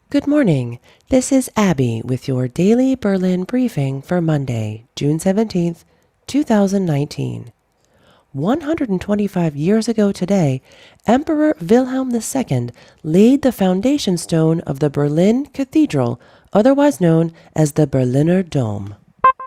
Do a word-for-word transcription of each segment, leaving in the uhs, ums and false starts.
Good morning. This is Abby with your daily Berlin briefing for Monday, June seventeenth, two thousand nineteen. one hundred twenty-five years ago today, Emperor Wilhelm the Second laid the foundation stone of the Berlin Cathedral, otherwise known as the Berliner Dom.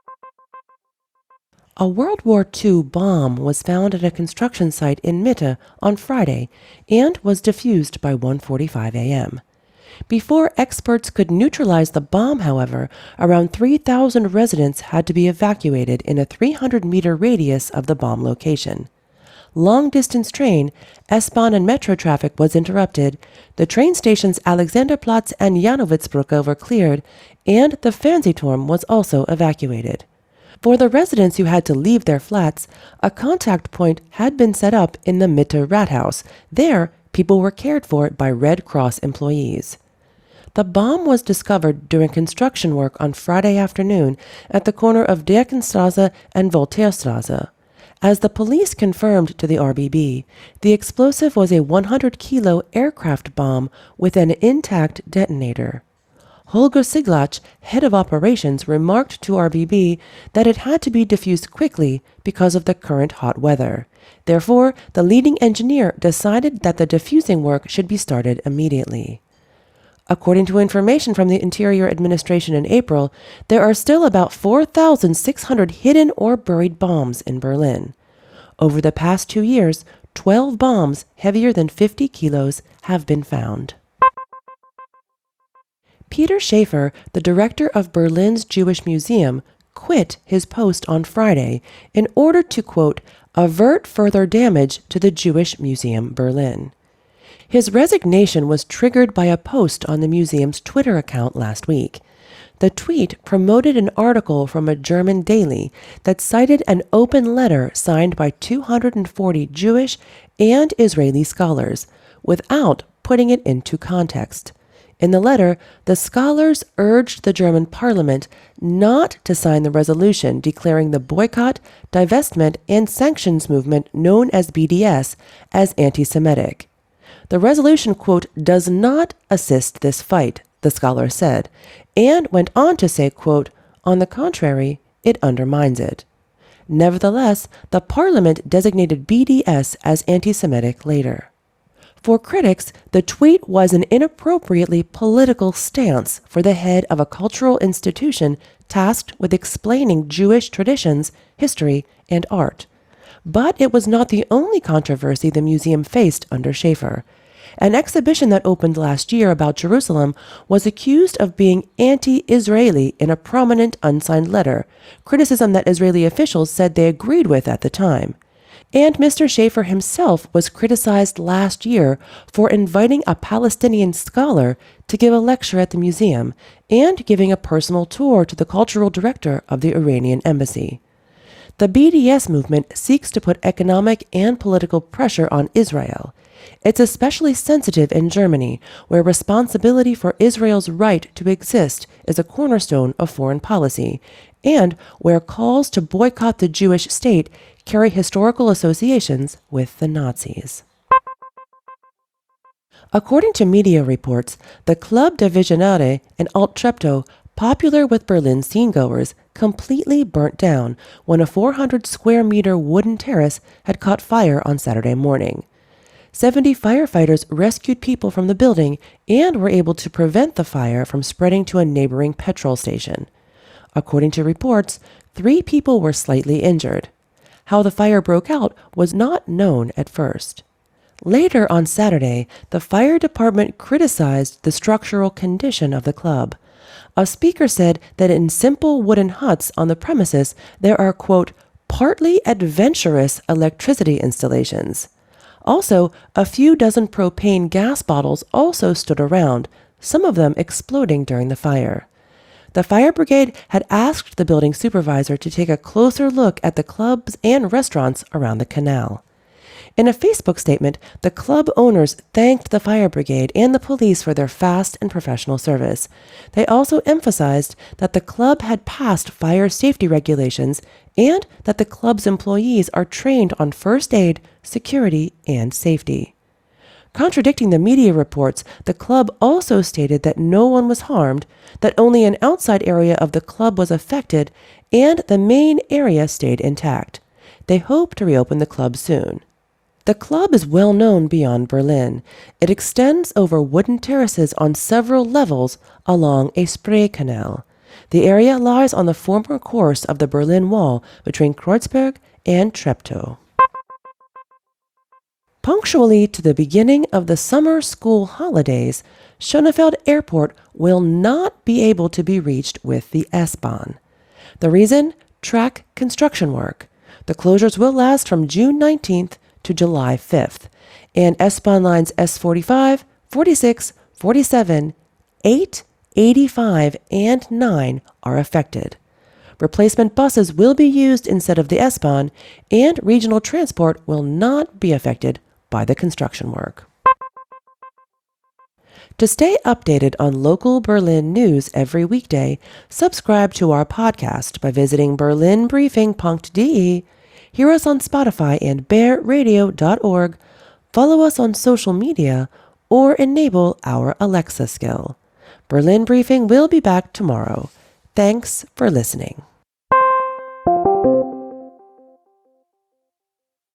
A World War Two bomb was found at a construction site in Mitte on Friday and was defused by one forty-five a m Before experts could neutralize the bomb, however, around three thousand residents had to be evacuated in a three hundred meter radius of the bomb location. Long-distance train, S-Bahn and metro traffic was interrupted, the train stations Alexanderplatz and Janowitzbrücke were cleared, and the Fernsehturm was also evacuated. For the residents who had to leave their flats, a contact point had been set up in the Mitte Rathaus. There, people were cared for by Red Cross employees. The bomb was discovered during construction work on Friday afternoon at the corner of Dirkenstrasse and Voltairestrasse. As the police confirmed to the R B B, the explosive was a one hundred kilo aircraft bomb with an intact detonator. Holger Siglach, head of operations, remarked to R B B that it had to be defused quickly because of the current hot weather. Therefore, the leading engineer decided that the defusing work should be started immediately. According to information from the Interior Administration in April, there are still about four thousand six hundred hidden or buried bombs in Berlin. Over the past two years, twelve bombs heavier than fifty kilos have been found. Peter Schaefer, the director of Berlin's Jewish Museum, quit his post on Friday in order to, quote, avert further damage to the Jewish Museum Berlin. His resignation was triggered by a post on the museum's Twitter account last week. The tweet promoted an article from a German daily that cited an open letter signed by two hundred forty Jewish and Israeli scholars, without putting it into context. In the letter, the scholars urged the German parliament not to sign the resolution declaring the boycott, divestment, and sanctions movement known as B D S as anti-Semitic. The resolution, quote, does not assist this fight, the scholar said, and went on to say, quote, on the contrary, it undermines it. Nevertheless, the parliament designated B D S as anti-Semitic later. For critics, the tweet was an inappropriately political stance for the head of a cultural institution tasked with explaining Jewish traditions, history, and art. But it was not the only controversy the museum faced under Schaefer. An exhibition that opened last year about Jerusalem was accused of being anti-Israeli in a prominent unsigned letter, criticism that Israeli officials said they agreed with at the time. And Mister Schaefer himself was criticized last year for inviting a Palestinian scholar to give a lecture at the museum and giving a personal tour to the cultural director of the Iranian embassy. The B D S movement seeks to put economic and political pressure on Israel. It's especially sensitive in Germany, where responsibility for Israel's right to exist is a cornerstone of foreign policy, and where calls to boycott the Jewish state carry historical associations with the Nazis. According to media reports, the Club de Visionare in Alt Treptow, popular with Berlin scene-goers, completely burnt down when a four hundred square meter wooden terrace had caught fire on Saturday morning. seventy firefighters rescued people from the building and were able to prevent the fire from spreading to a neighboring petrol station. According to reports, three people were slightly injured. How the fire broke out was not known at first. Later on Saturday, the fire department criticized the structural condition of the club. A speaker said that in simple wooden huts on the premises there are, quote, partly adventurous electricity installations. Also, a few dozen propane gas bottles also stood around, some of them exploding during the fire. The fire brigade had asked the building supervisor to take a closer look at the clubs and restaurants around the canal. In a Facebook statement, the club owners thanked the fire brigade and the police for their fast and professional service. They also emphasized that the club had passed fire safety regulations and that the club's employees are trained on first aid, security, and safety. Contradicting the media reports, the club also stated that no one was harmed, that only an outside area of the club was affected, and the main area stayed intact. They hope to reopen the club soon. The club is well known beyond Berlin. It extends over wooden terraces on several levels along a Spree canal. The area lies on the former course of the Berlin Wall between Kreuzberg and Treptow. Punctually to the beginning of the summer school holidays, Schönefeld Airport will not be able to be reached with the S-Bahn. The reason? Track construction work. The closures will last from June nineteenth to July fifth, and S-Bahn lines S forty-five, forty-six, forty-seven, eight, eighty-five, and nine are affected. Replacement buses will be used instead of the S-Bahn, and regional transport will not be affected by the construction work. To stay updated on local Berlin news every weekday, subscribe to our podcast by visiting berlin briefing punkt de, hear us on Spotify and bear radio dot org, follow us on social media, or enable our Alexa skill. Berlin Briefing will be back tomorrow. Thanks for listening.